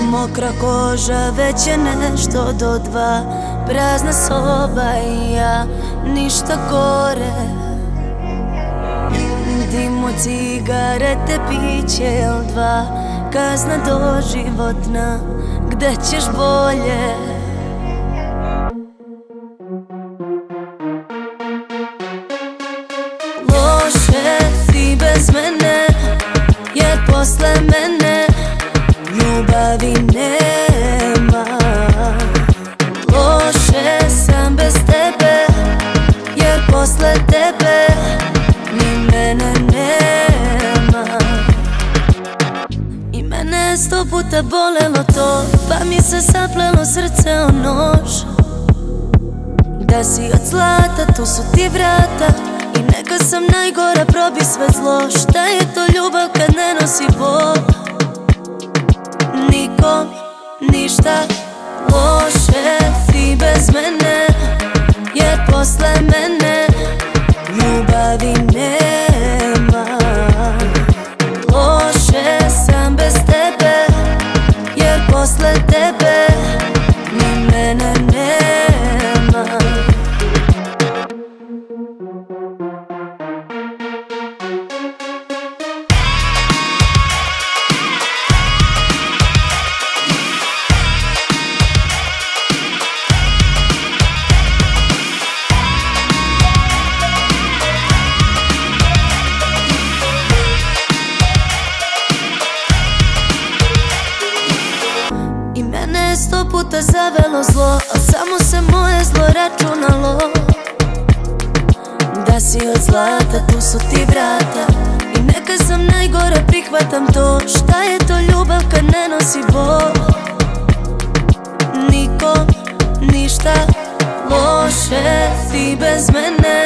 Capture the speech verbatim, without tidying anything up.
Mokra koža, već je nešto do dva. Prazna soba i ja, ništa gore. Dim od cigarete, piće il dva. Kazna doživotna, gde ćeš bolje? Loše ti bez mene, jer posle mene ljubavi nema. Loše sam bez tebe, jer posle tebe ni mene nema. I mene je sto puta bolelo to, pa mi se saplelo srce o nož. Da si od zlata, tu su ti vrata, i neka sam najgora, probi sve zlo. Šta je to ljubav kad ne nosi bol? Nikom ništa. Loše ti bez mene, jer posle mene ljubavi nema. Loše sam bez tebe, jer posle tebe ni mene nema. Sto puta zavelo zlo, al samo se moje zlo računalo. Da si od zlata, tu su ti vrata, i neka sam najgora, prihvatam to. Šta je to ljubav kad ne nosi bol? Nikom ništa. Loše ti bez mene,